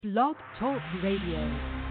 Blog Talk Radio.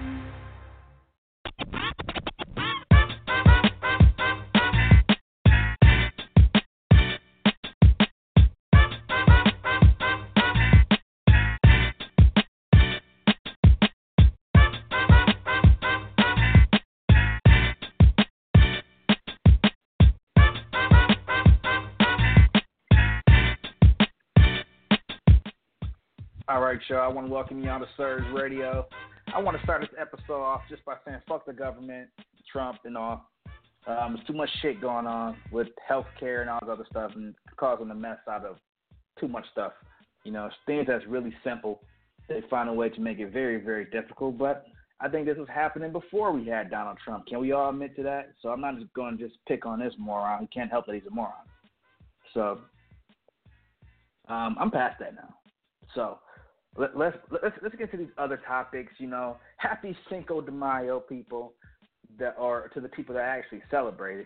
All right, y'all. I want to welcome you on to Surge Radio. I want to start this episode off just by saying fuck the government, Trump, and all. There's too much shit going on with healthcare and all this other stuff and causing a mess out of too much stuff. You know, things that's really simple, they find a way to make it very, very difficult. But I think this was happening before we had Donald Trump. Can we all admit to that? So I'm not just going to just pick on this moron. He can't help that he's a moron. So I'm past that now. So let's get to these other topics. You know, happy Cinco de Mayo, people, that are to the people that actually celebrate it.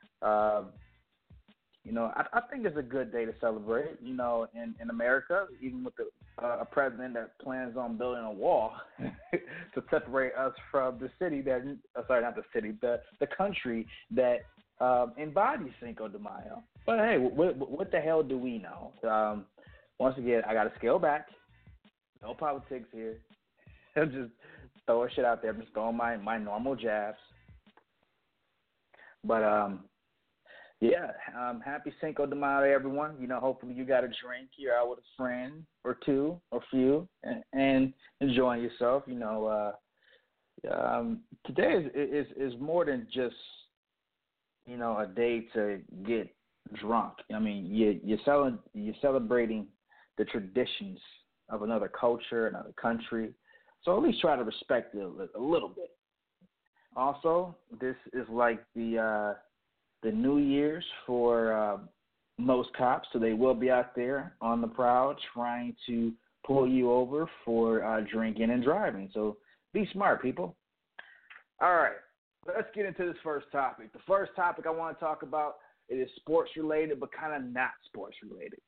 You know, I think it's a good day to celebrate. You know, in America, even with a president that plans on building a wall to separate us from the city that, sorry, not the city, the country that embodies Cinco de Mayo. But hey, what the hell do we know? Once again, I got to scale back. No politics here. I'm just throwing shit out there. I'm just throwing my normal jabs. But, happy Cinco de Mayo, everyone. You know, hopefully you got a drink. You're out with a friend or two or few and enjoying yourself. You know, today is more than just, you know, a day to get drunk. I mean, you're celebrating the traditions of another culture, another country. So at least try to respect it a little bit. Also, this is like the New Year's for most cops, so they will be out there on the prowl trying to pull you over for drinking and driving. So be smart, people. All right, let's get into this first topic. The first topic I want to talk about, it is sports related, but kind of not sports related.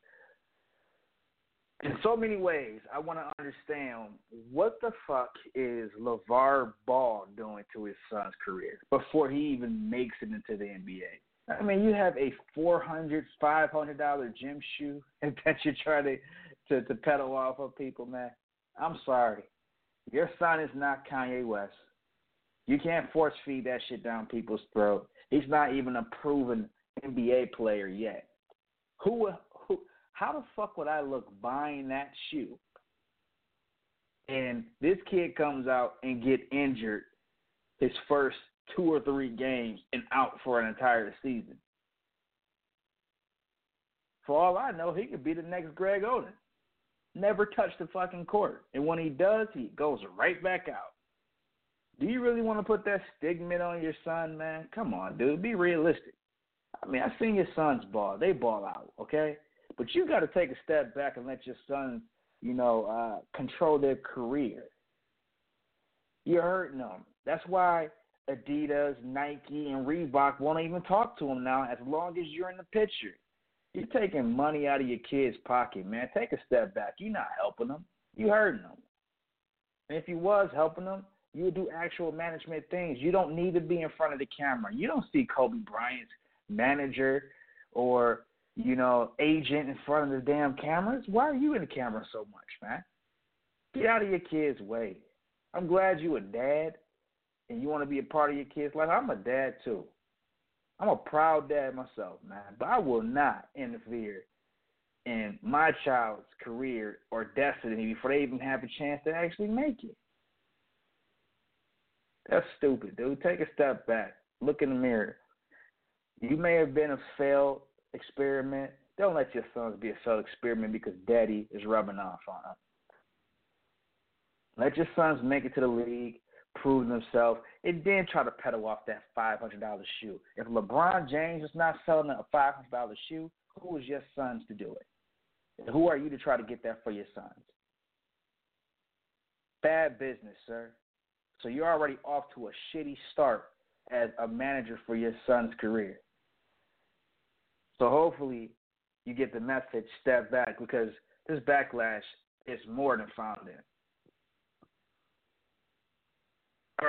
In so many ways, I want to understand what the fuck is LeVar Ball doing to his son's career before he even makes it into the NBA. I mean, you have a $400, $500 gym shoe that you try to peddle off of people, man. I'm sorry. Your son is not Kanye West. You can't force feed that shit down people's throat. He's not even a proven NBA player yet. How the fuck would I look buying that shoe and this kid comes out and get injured his first 2 or 3 games and out for an entire season? For all I know, he could be the next Greg Oden. Never touch the fucking court. And when he does, he goes right back out. Do you really want to put that stigma on your son, man? Come on, dude. Be realistic. I mean, I've seen your sons ball. They ball out, okay? But you got to take a step back and let your sons, you know, control their career. You're hurting them. That's why Adidas, Nike, and Reebok won't even talk to them now as long as you're in the picture. You're taking money out of your kid's pocket, man. Take a step back. You're not helping them. You're hurting them. And if you was helping them, you would do actual management things. You don't need to be in front of the camera. You don't see Kobe Bryant's manager or, you know, agent in front of the damn cameras. Why are you in the camera so much, man? Get out of your kid's way. I'm glad you a dad and you want to be a part of your kid's life. I'm a dad, too. I'm a proud dad myself, man. But I will not interfere in my child's career or destiny before they even have a chance to actually make it. That's stupid, dude. Take a step back. Look in the mirror. You may have been a failed experiment. Don't let your sons be a failed experiment because daddy is rubbing off on them. Let your sons make it to the league, prove themselves, and then try to peddle off that $500 shoe. If LeBron James is not selling a $500 shoe, who is your sons to do it? And who are you to try to get that for your sons? Bad business, sir. So you're already off to a shitty start as a manager for your son's career. So hopefully you get the message, step back, because this backlash is more than founded.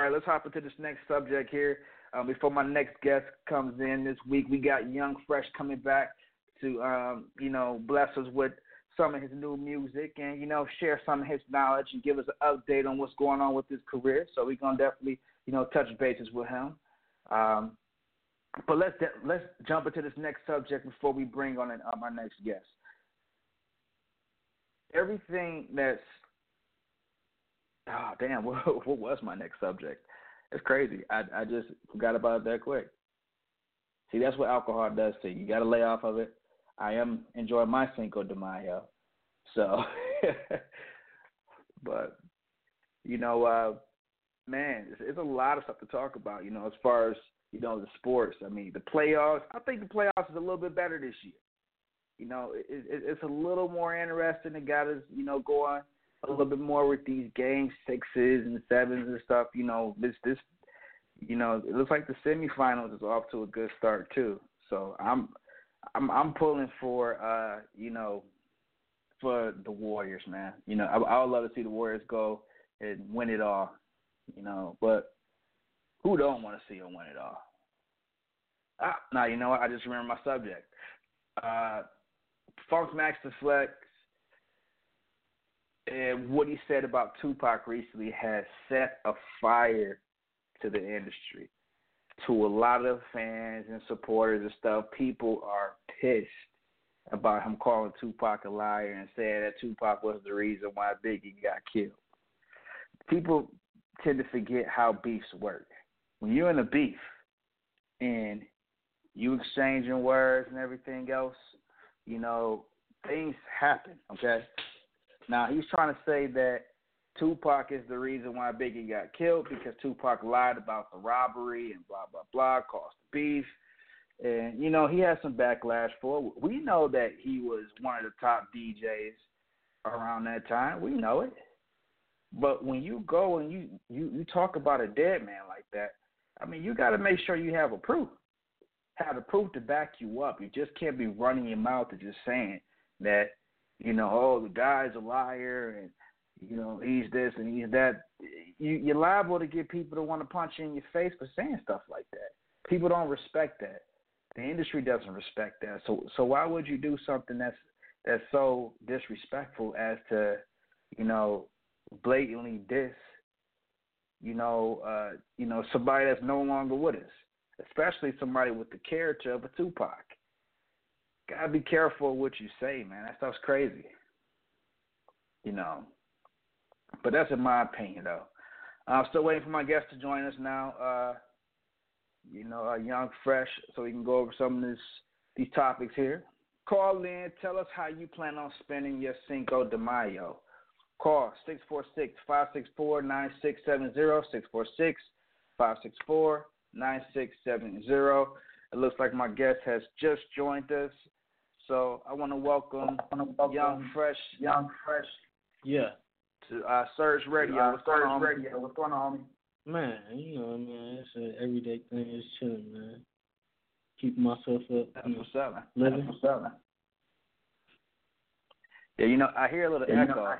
right, let's hop into this next subject here. Before my next guest comes in this week, we got Young Fresh coming back to, bless us with some of his new music and, share some of his knowledge and give us an update on what's going on with his career. So we're going to definitely, touch bases with him. But let's jump into this next subject before we bring on our next guest. Everything that's what was my next subject? It's crazy. I just forgot about it that quick. See, that's what alcohol does to you. You got to lay off of it. I am enjoying my Cinco de Mayo. So, but, man, it's a lot of stuff to talk about, as far as, the sports. I mean, the playoffs, I think the playoffs is a little bit better this year. It's a little more interesting. It got us, going a little bit more with these game 6s and 7s and stuff. This, it looks like the semifinals is off to a good start too. So I'm pulling for, for the Warriors, man. I would love to see the Warriors go and win it all. But who don't want to see them win it all? Now, you know what? I just remember my subject. Funk Master Flex and what he said about Tupac recently has set a fire to the industry. To a lot of fans and supporters and stuff, people are pissed about him calling Tupac a liar and saying that Tupac was the reason why Biggie got killed. People tend to forget how beefs work. When you're in a beef and you exchanging words and everything else, things happen, okay? Now, he's trying to say that Tupac is the reason why Biggie got killed because Tupac lied about the robbery and blah, blah, blah, caused beef. And, he had some backlash for it. We know that he was one of the top DJs around that time. We know it. But when you go and you talk about a dead man like that, I mean, you got to make sure you have the proof to back you up. You just can't be running your mouth and just saying that, the guy's a liar and, he's this and he's that. You're liable to get people to want to punch you in your face for saying stuff like that. People don't respect that. The industry doesn't respect that. So why would you do something that's so disrespectful as to, blatantly diss, somebody that's no longer with us, especially somebody with the character of a Tupac. Gotta be careful what you say, man. That stuff's crazy. But that's in my opinion, though. I'm still waiting for my guest to join us now. Young Fresh, so we can go over some of these topics here. Call in, tell us how you plan on spending your Cinco de Mayo. Call 646-564-9670, 646-564-9670. It looks like my guest has just joined us. So I want to welcome Young Fresh. Yeah. To Surge Radio. What's going on, homie? Man, it's an everyday thing. It's chilling, man. Keeping myself up. That's what's up, man. Living. Yeah, I hear a little echo.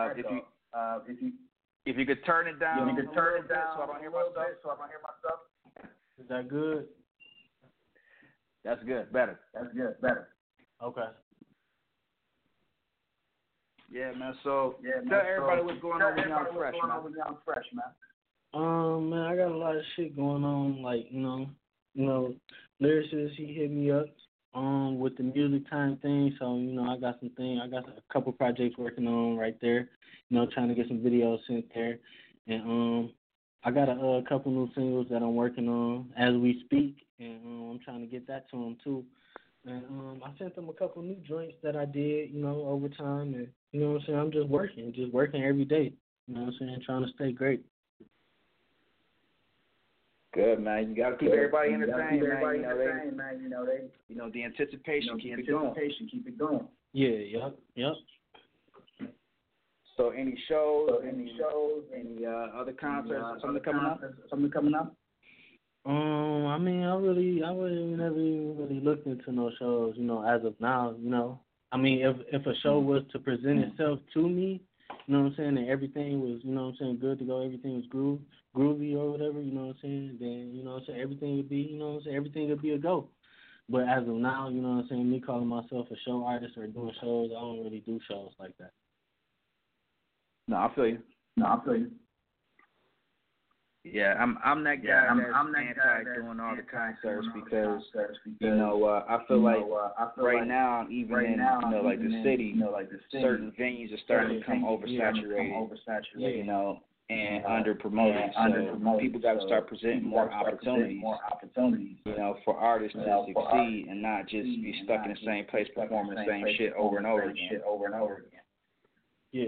If you could turn it down, so I don't hear myself. Is that good? That's good. Better. Okay. Yeah, man. So tell everybody what's going on with Young Fresh, man. Man, I got a lot of shit going on. Like, lyricist, he hit me up with the music time thing. So, I got a couple projects working on right there. Trying to get some videos sent there. And I got a couple new singles that I'm working on as we speak. And I'm trying to get that to them too. And I sent them a couple new joints that I did, over time. And, I'm just working every day. Trying to stay great. Good, man. You got to keep everybody entertained, man. The anticipation, keep it going. Yeah, yep. So any shows, any other concerts, something coming up? I mean, I never even really looked into no shows, as of now, I mean, if a show was to present itself to me, You know what I'm saying? And everything was, you know what I'm saying, good to go. Everything was groovy or whatever, you know what I'm saying? Then, you know what I'm saying, everything would be, you know what I'm saying, everything would be a go. But as of now, you know what I'm saying, me calling myself a show artist or doing shows, I don't really do shows like that. No, I feel you. Yeah, I'm that guy that's anti doing all the concerts because you know I feel like right now even in like the city, certain venues are starting to become oversaturated, you know, and under promoted. So people got to start presenting more opportunities, you know, for artists to succeed and not just be stuck in the same place performing the same shit over and over again. Yeah.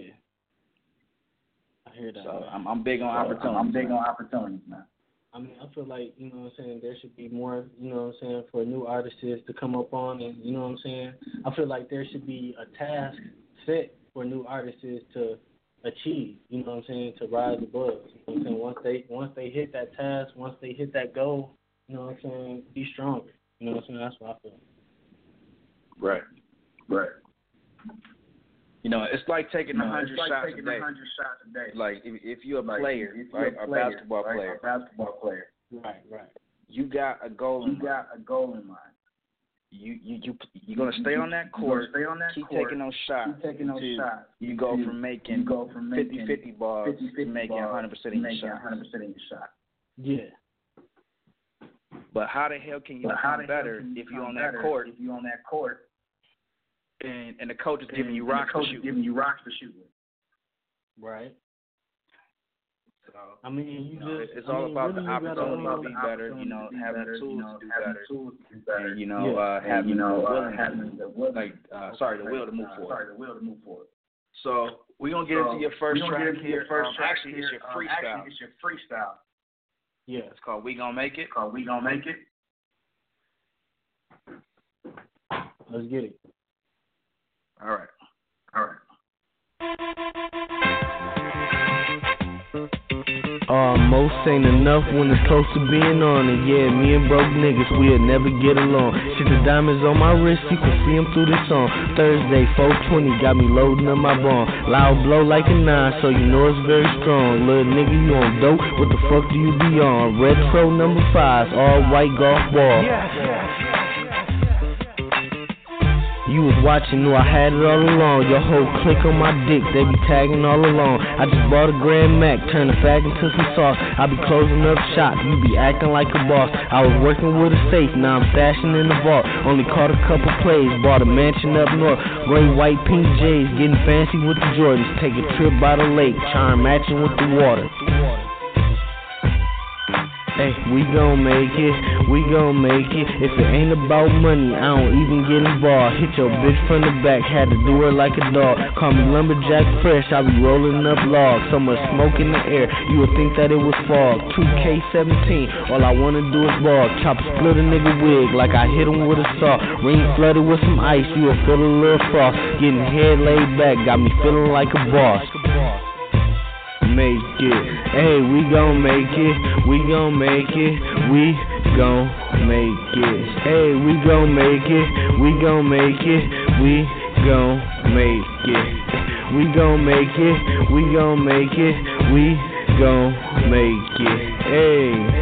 I hear that. So I'm big on opportunities. Man. I mean, I feel like, you know what I'm saying, there should be more, you know what I'm saying, for new artists to come up on, and, you know what I'm saying, I feel like there should be a task set for new artists to achieve, you know what I'm saying, to rise above. You know what I'm saying, once they hit that task, once they hit that goal, you know what I'm saying, be stronger. You know what I'm saying, that's what I feel. Right. You know, it's like taking 100 shots a day. Like if you're a player, right, a basketball player. Right. You got a goal in mind. You're gonna stay on that court. Keep taking those shots. Until you go from making 50-50 balls to making 100% of your shot. Yeah. But how the hell can you become better if you're on that court? And the coach is giving you rocks to shoot. Right. So, I mean, it's all about the opportunity to be better. You know, having the tools to do better, and you know, having the will to move forward. So we're gonna get into your first track here. Actually, it's your freestyle. Yeah. It's called "We Gonna Make It." Let's get it. All right. Most ain't enough when it's close to being on it. Yeah, me and broke niggas, we'll never get along. Shit, the diamonds on my wrist, you can see them through the song. Thursday, 420, got me loading up my bomb. Loud blow like a 9, so you know it's very strong. Little nigga, you on dope, what the fuck do you be on? Retro number 5s, all white golf ball. You was watching, knew I had it all along. Your whole clique on my dick, they be tagging all along. I just bought a Grand Mac, turn the fag into some sauce. I be closing up shop, you be acting like a boss. I was working with a safe, now I'm stashing in the vault. Only caught a couple plays, bought a mansion up north. Gray, white, pink J's, getting fancy with the Jordans. Take a trip by the lake, charm matching with the water. Hey, we gon' make it. If it ain't about money, I don't even get involved. Hit your bitch from the back, had to do her like a dog. Call me Lumberjack Fresh, I be rolling up logs. So much smoke in the air, you would think that it was fog. 2K17, all I wanna do is ball. Chop split a nigga wig like I hit him with a saw. Ring flooded with some ice, you will feel a little frost. Getting head laid back, got me feeling like a boss. Make it, hey, we gon' make it, we gon' make it, we gon' make it, hey, we gon' make it, we gon' make it, we gon' make it, we gon' make it, we gon' make it, we gon' make it, hey.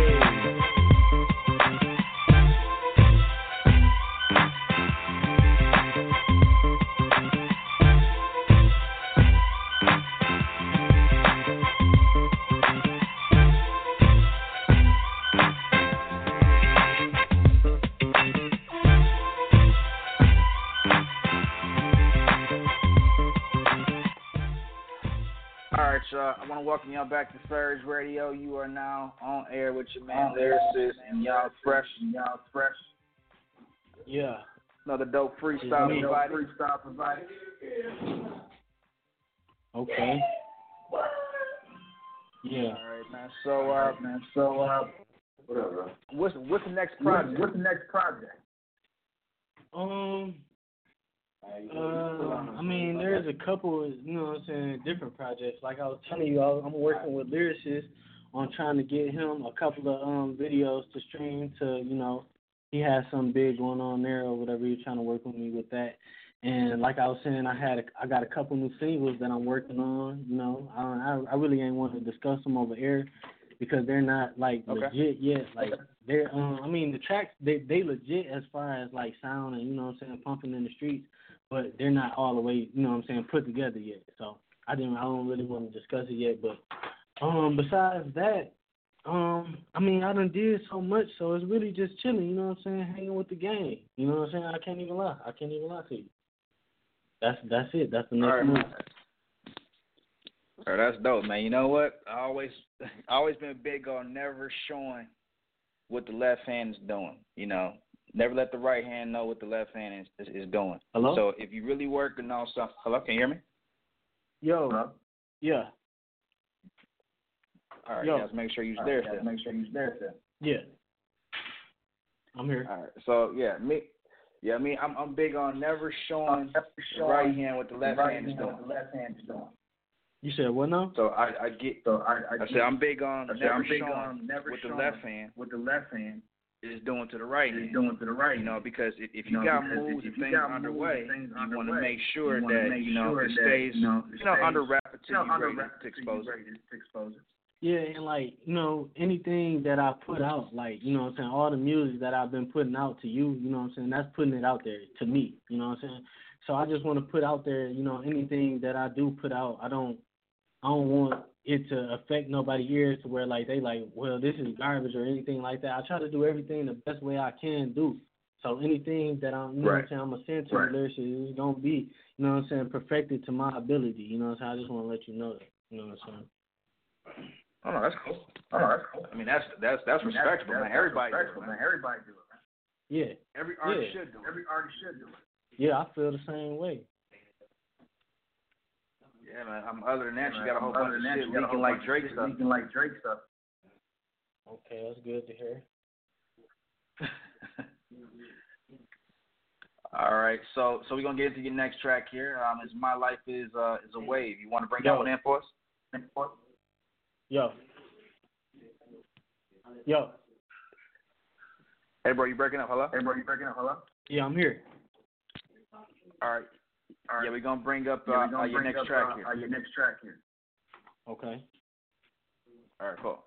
I want to welcome y'all back to Surge Radio. You are now on air with your man Lyricist and y'all fresh. Yeah. Another dope freestyle provided. Okay. Yeah. All right, man. So, whatever. What's the next project? I mean, there's a couple, you know what I'm saying, different projects. Like I was telling you, I'm working with Lyricist on trying to get him a couple of videos to stream to, you know, he has something big going on there or whatever. He's trying to work with me with that. And like I was saying, I got a couple new singles that I'm working on. You know, I really ain't want to discuss them over air because they're not like legit yet. Like they're I mean the tracks they legit as far as like sound and you know what I'm saying pumping in the streets, but they're not all the way you know what I'm saying put together yet. So I don't really want to discuss it yet. But besides that, I mean I done did so much, so it's really just chilling. You know what I'm saying, hanging with the gang. You know what I'm saying. I can't even lie to you. That's it. That's the next move. All right, that's dope, man. You know what? I always been big on never showing what the left hand is doing. You know, never let the right hand know what the left hand is doing. Hello? So if you really working on something, hello, can you hear me? Yo. Hello? Yeah. All right, Yo. guys, make sure you're there, sir. Yeah. I'm here. All right. So I'm big on never showing the right hand what the left hand is doing. You said what now? So I said I'm big on never showing what the left hand is doing to the right hand. You know, because if you got moves and things underway, you want to make sure that you know it stays under wrap until you're ready to expose it. Yeah, and like, you know, anything that I put out, like, you know what I'm saying, all the music that I've been putting out to you, you know what I'm saying, that's putting it out there to me, you know what I'm saying? So I just want to put out there, you know, anything that I do put out, I don't want it to affect nobody's ears to where like they like, well, this is garbage or anything like that. I try to do everything the best way I can do. So anything that I'm, you know what I'm saying, I'm going to send to the lyricist is going to be, you know what I'm saying, perfected to my ability, you know what I'm saying? I just want to let you know that, you know what I'm saying? Oh no, that's cool. I mean, that's respectable, man. Everybody do it, man. Yeah. Every artist should do it. Yeah, I feel the same way. Yeah, man. Other than that, you got a whole bunch of shit leaking like Drake stuff. Okay, that's good to hear. All right, so we're gonna get into your next track here. It's My Life is a Wave. You want to bring that one in for us? Yo. Hey, bro, you breaking up? Hello? Yeah, I'm here. All right. Yeah, we're going to bring up your next track here. Okay. All right, cool.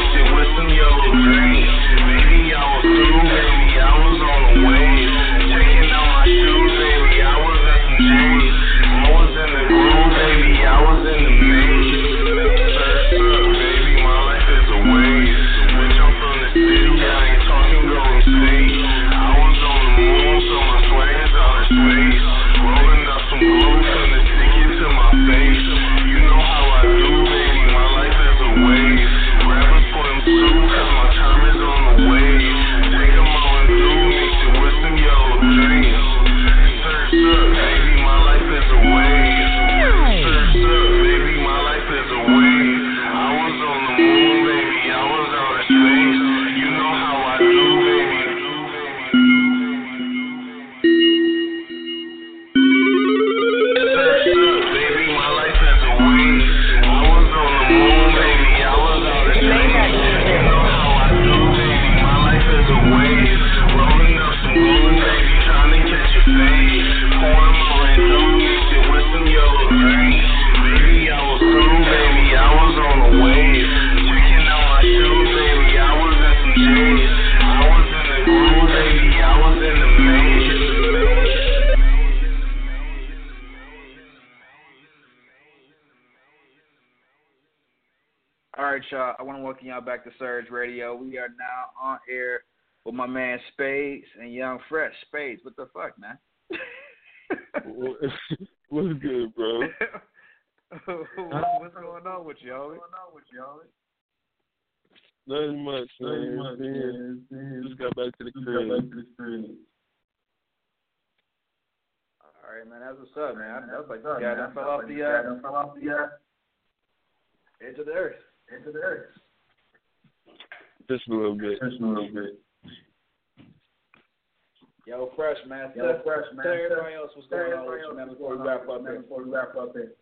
Baby, I was through, baby, I was on the way. y'all. I want to welcome y'all back to Surge Radio. We are now on air with my man Spades and Young Fresh. Spades, what the fuck, man? What's good, bro? What's going on with you, homie? Nothing much, man. Just got back to the crib. All right, man. That's what's up, man. That was like the guy that fell off the edge of the earth. Just a little bit. Yo, Fresh, man. Tell everybody else what's going on with you, man, before we wrap up here.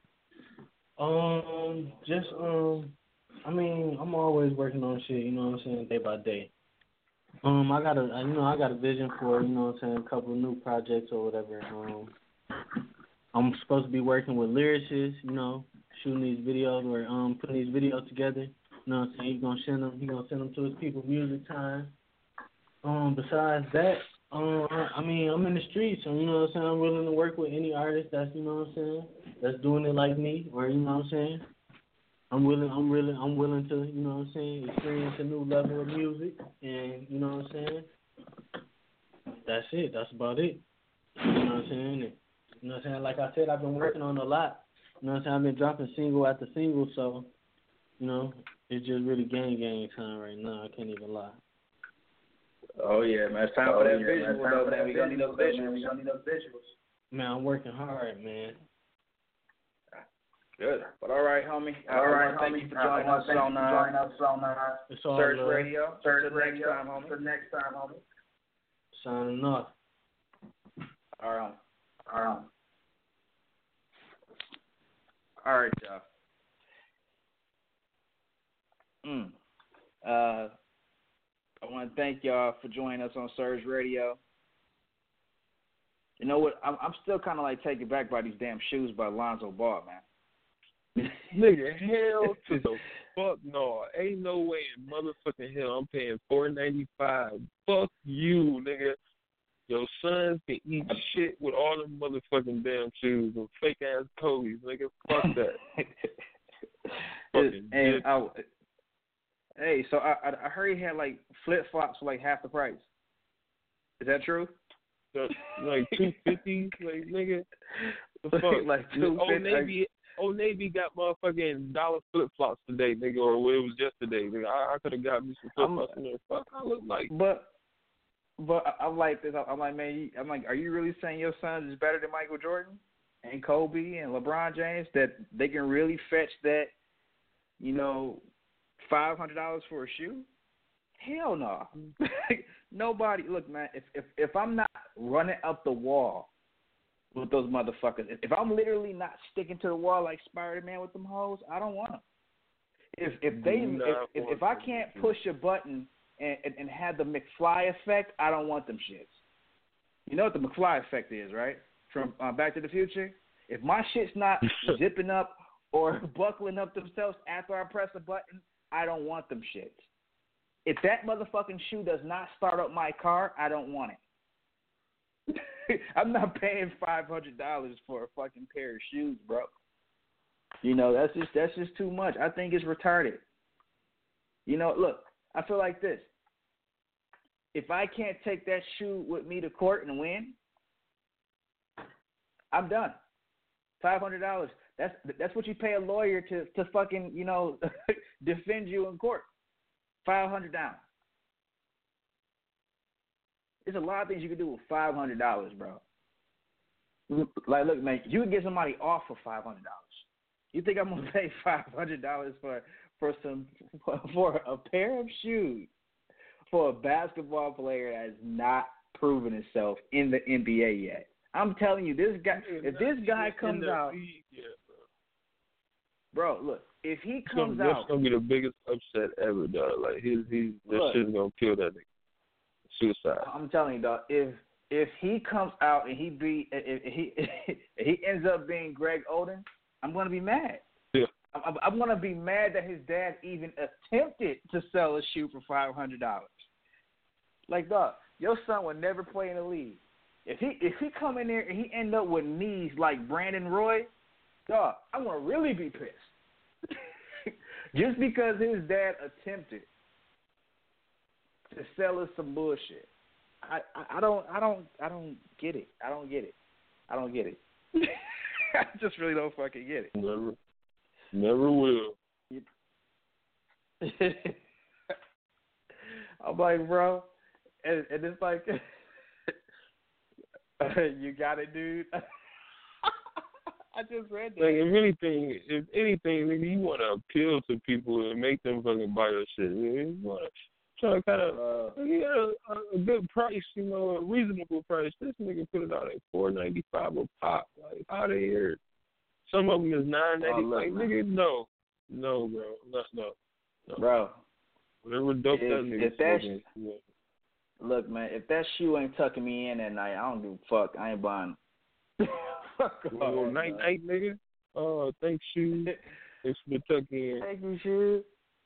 I mean, I'm always working on shit, you know what I'm saying, day by day. I got a vision for, you know what I'm saying, a couple of new projects or whatever. I'm supposed to be working with lyricists, you know, shooting these videos or putting these videos together. You know what I'm saying? He's gonna send them to his people, Music Time. Besides that, I mean, I'm in the streets, so you know what I'm saying, I'm willing to work with any artist that's, you know what I'm saying, that's doing it like me, or you know what I'm saying. I'm willing to, you know what I'm saying, experience a new level of music, and you know what I'm saying. That's it. That's about it. You know what I'm saying. And, you know what I'm saying. Like I said, I've been working on a lot. You know what I'm saying. I've been dropping single after single, so you know it's just really gang time right now. I can't even lie. Oh yeah, man. It's time for that visual, though, man. We gonna need those visuals. Man, I'm working hard, man. Good. But all right, homie. Thank you for joining us on Surge Radio. Until next time, homie. Signing off. All right. All right, y'all. I want to thank y'all for joining us on Surge Radio. You know what? I'm still kind of like taken back by these damn shoes by Lonzo Ball, man. Nigga, hell to the fuck no. Ain't no way in motherfucking hell I'm paying $4.95. Fuck you, nigga. Your sons can eat shit with all them motherfucking damn shoes and fake ass Kobe's, nigga. Fuck that. Hey, so I heard he had like flip flops for like half the price. Is that true? Like $250, like nigga. The fuck, like $250. Old Navy got motherfucking dollar flip flops today, nigga, or it was yesterday. Nigga, I could have got me some flip flops in there. Fuck, I look like. But I'm like this. I'm like, man. I'm like, are you really saying your son is better than Michael Jordan and Kobe and LeBron James? That they can really fetch that, you know, $500 for a shoe? Hell no. Nobody. Look, man. If I'm not running up the wall with those motherfuckers, if I'm literally not sticking to the wall like Spider-Man with them hoes, I don't want them. If I can't push a button and have the McFly effect, I don't want them shits. You know what the McFly effect is, right? From Back to the Future. If my shit's not zipping up or buckling up themselves after I press a button, I don't want them shits. If that motherfucking shoe does not start up my car, I don't want it. I'm not paying $500 for a fucking pair of shoes, bro. You know, that's just too much. I think it's retarded. You know, look, I feel like this. If I can't take that shoe with me to court and win, I'm done. $500. That's what you pay a lawyer to fucking, you know, defend you in court. $500 down. There's a lot of things you can do with $500, bro. Like, look, man, you can get somebody off for $500. You think I'm gonna pay $500 for a pair of shoes for a basketball player that has not proven himself in the NBA yet? I'm telling you, this guy. If this guy comes out, bro, look, if he comes out, that's gonna be the biggest upset ever, dog. Like this shit's gonna kill that nigga. Suicide. I'm telling you, dog. If he comes out and if he ends up being Greg Oden, I'm gonna be mad. Yeah. I'm gonna be mad that his dad even attempted to sell a shoe for $500. Like, dog, your son would never play in the league. If he come in there and he end up with knees like Brandon Roy, dog, I'm gonna really be pissed. Just because his dad attempted to sell us some bullshit. I don't get it. I don't get it. I just really don't fucking get it. Never will. I'm like, bro, and it's like, you got it, dude. I just read that. Like, if anything, nigga, you want to appeal to people and make them fucking buy your shit. You want to try to kind of get a good price, you know, a reasonable price. This nigga put it out at $4.95 a pop. Like, how they hear it? Some of them is $9.90. Like, nigga, no, bro, no. Bro, whatever dope that nigga smoking. Look, man, if that shoe ain't tucking me in at night, I don't give a fuck. I ain't buying. Night, nigga. Oh, thanks, shoe. Thanks for tucking in. Thank you, shoe.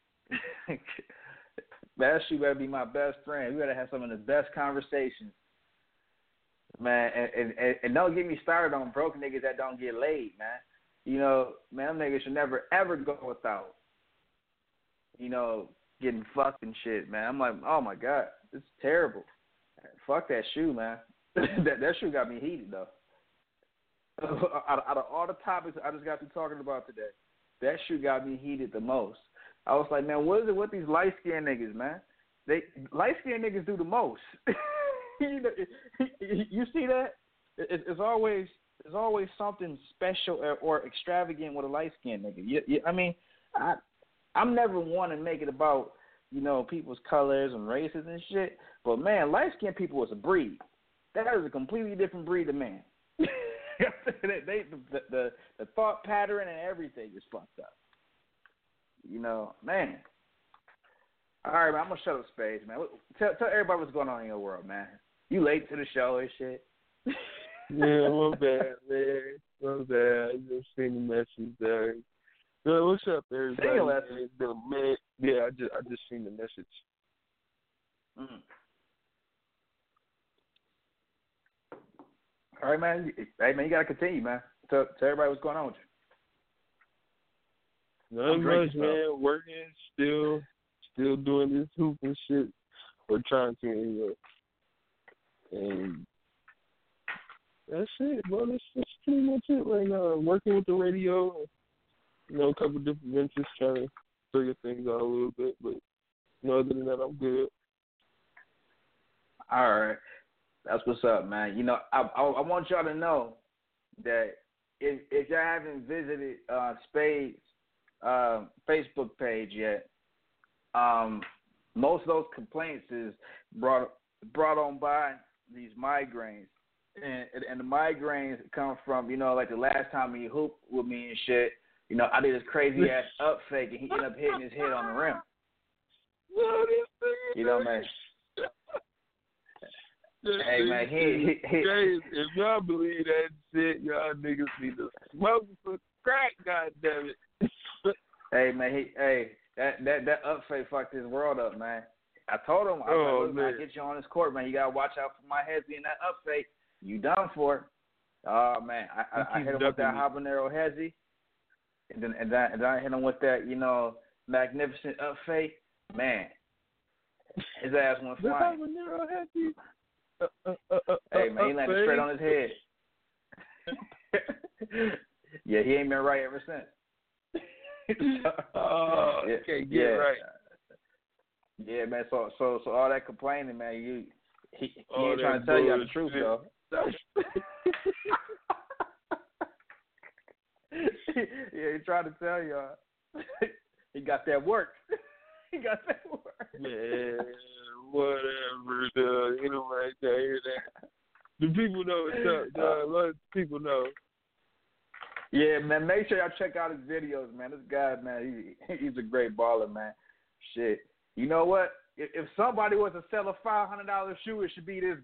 That shoe better be my best friend. We better have some of the best conversations, man. And don't get me started on broke niggas that don't get laid, man. You know, man, them niggas should never ever go without, you know, getting fucked and shit, man. I'm like, oh my god, this is terrible. Fuck that shoe, man. that shoe got me heated though. Out of all the topics I just got through talking about today, that shoe got me heated the most. I was like, man, what is it with these light skinned niggas, man? Light skinned niggas do the most. You know, you see that? It's always something special or extravagant with a light skinned nigga. I mean, I'm never one to make it about, you know, people's colors and races and shit. But man, light skinned people is a breed. That is a completely different breed of man. The thought pattern and everything is fucked up. You know, man. All right, man, I'm gonna shut up space, man. Tell everybody what's going on in your world, man. You late to the show and shit. Yeah, my bad, man. My bad. I just seen the message there. So what's up, everybody? It's been a minute. Yeah, I just seen the message. Mm. All right, man. Hey, man, you gotta continue, man. Tell everybody what's going on with you. Not much, man. Working, still doing this hoop and shit. We're trying to, anyway. And that's it, bro. That's pretty much it right now. I'm working with the radio, you know, a couple different ventures, trying to figure things out a little bit. But, you know, other than that, I'm good. All right. That's what's up, man. You know, I want y'all to know that if y'all haven't visited Spade's Facebook page yet, most of those complaints is brought on by these migraines, and the migraines come from, you know, like the last time he hooped with me and shit. You know, I did this crazy ass up fake, and he ended up hitting his head on the rim. You know, man. Hey, man, if y'all believe that shit, y'all niggas need to smoke some crack, goddammit. Hey, man, that up fake fucked his world up, man. I told him, I was like, I get you on this court, man. You gotta watch out for my hezzy and that up fake. You done for it. Oh man, I hit him with that habanero hezzy, and then I hit him with that, you know, magnificent up fake. Man, his ass went flying. Habanero hezzy. Hey man, he landed straight on his head. Yeah, he ain't been right ever since. Okay, get right. Yeah, man. So all that complaining, man, he ain't trying to tell you the truth, though. Yeah, he trying to tell y'all. He got that work. Man, whatever. You know what I hear that. The people know what's up. A lot of people know. Yeah, man. Make sure y'all check out his videos, man. This guy, man, he's a great baller, man. Shit. You know what? If somebody was to sell a $500 shoe, it should be this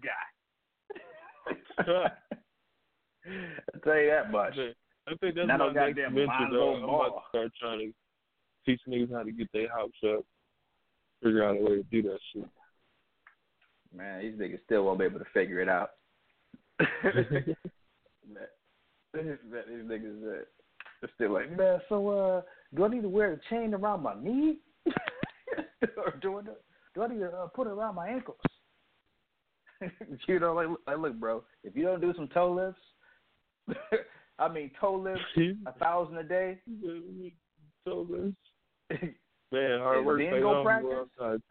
guy. I'll tell you that much. I think that's my next venture, though. I'm about to start trying to teach niggas how to get their house up. Figure out a way to do that shit. Man, these niggas still won't be able to figure it out. These niggas, Still like, man, so do I need to wear a chain around my knee? Or do I need to put it around my ankles? You know, like, look, bro, if you don't do some toe lifts, I mean, toe lifts, 1,000 a day. Toe lifts. Man, hard work. Then go practice.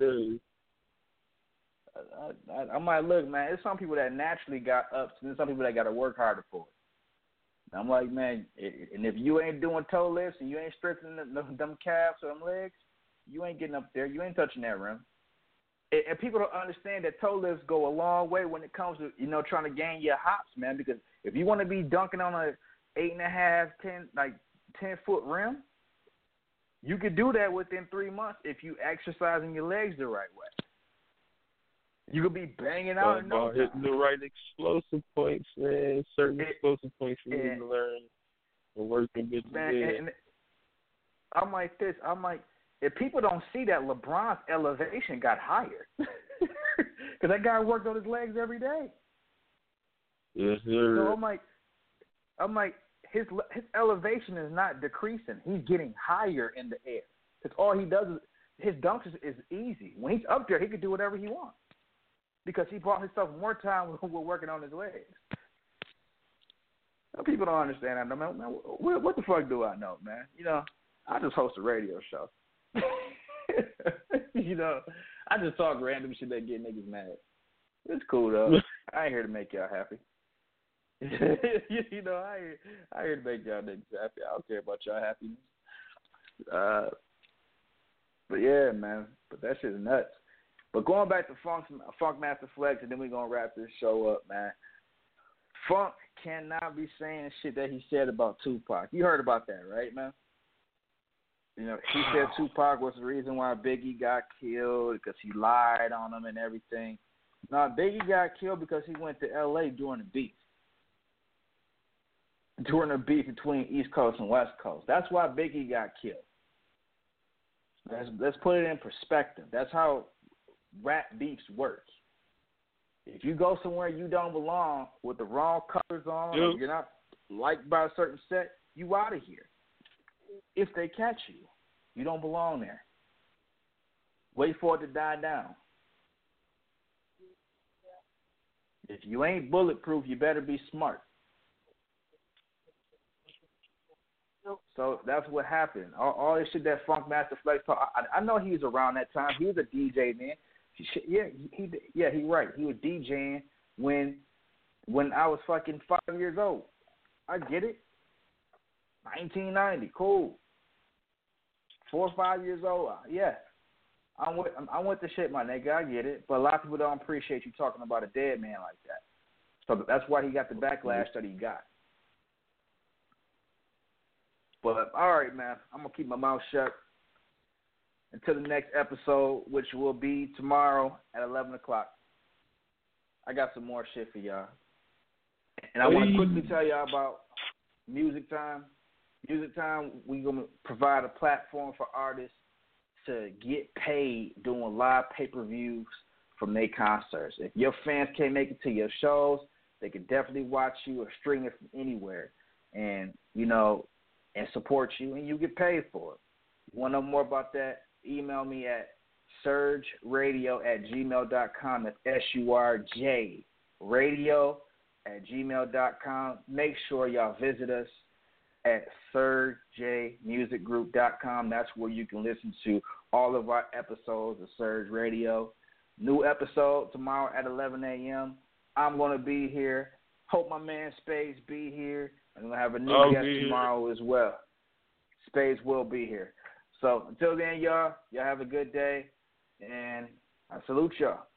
I might look, man. There's some people that naturally got ups, and there's some people that got to work harder for it. And I'm like, man, and if you ain't doing toe lifts and you ain't strengthening them calves or them legs, you ain't getting up there. You ain't touching that rim. And people don't understand that toe lifts go a long way when it comes to, you know, trying to gain your hops, man. Because if you want to be dunking on a 8.5, 10-foot rim, you could do that within 3 months if you exercising your legs the right way. You could be banging out in no time. Hitting the right explosive points, man. Certain explosive points you need to learn and work and get to and I'm like this. I'm like, if people don't see that LeBron's elevation got higher, because that guy worked on his legs every day. Yes, sir. So I'm like, his elevation is not decreasing. He's getting higher in the air. Because all he does is his dunks is easy. When he's up there, he can do whatever he wants because he bought himself more time with working on his legs. Now, people don't understand that. Man, what the fuck do I know, man? You know, I just host a radio show. You know, I just talk random shit that get niggas mad. It's cool though. I ain't here to make y'all happy. You know, I here to make y'all niggas happy. I don't care about y'all happiness. But yeah, man. But that shit's nuts. But going back to Funkmaster Flex, and then we're gonna wrap this show up, man. Funk cannot be saying shit that he said about Tupac. You heard about that, right, man? You know, he said Tupac was the reason why Biggie got killed because he lied on him and everything. No, Biggie got killed because he went to L.A. during the beef. During the beef between East Coast and West Coast. That's why Biggie got killed. Let's put it in perspective. That's how rap beefs work. If you go somewhere you don't belong with the wrong colors on, or you're not liked by a certain set, you out of here. If they catch you, you don't belong there. Wait for it to die down. If you ain't bulletproof, you better be smart. So that's what happened. All this shit that Funkmaster Flex taught, I know he was around that time. He was a DJ then. He right. He was DJing when I was fucking 5 years old. I get it. 1990, cool. 4 or 5 years old, yeah. I'm with the shit, my nigga. I get it. But a lot of people don't appreciate you talking about a dead man like that. So that's why he got the backlash that he got. But all right, man. I'm gonna keep my mouth shut until the next episode, which will be tomorrow at 11 o'clock. I got some more shit for y'all. And I want to quickly tell y'all about Music Time. Music Time, we're going to provide a platform for artists to get paid doing live pay-per-views from their concerts. If your fans can't make it to your shows, they can definitely watch you or stream it from anywhere and, you know, and support you, and you get paid for it. You want to know more about that? Email me at surjradio@gmail.com. That's SURJ radio@gmail.com. Make sure y'all visit us at surjmusicgroup.com. That's where you can listen to all of our episodes of Surge Radio. New episode tomorrow at 11 a.m. I'm going to be here. Hope my man Spades be here. I'm going to have a new guest tomorrow as well. Spades will be here. So until then, y'all have a good day, and I salute y'all.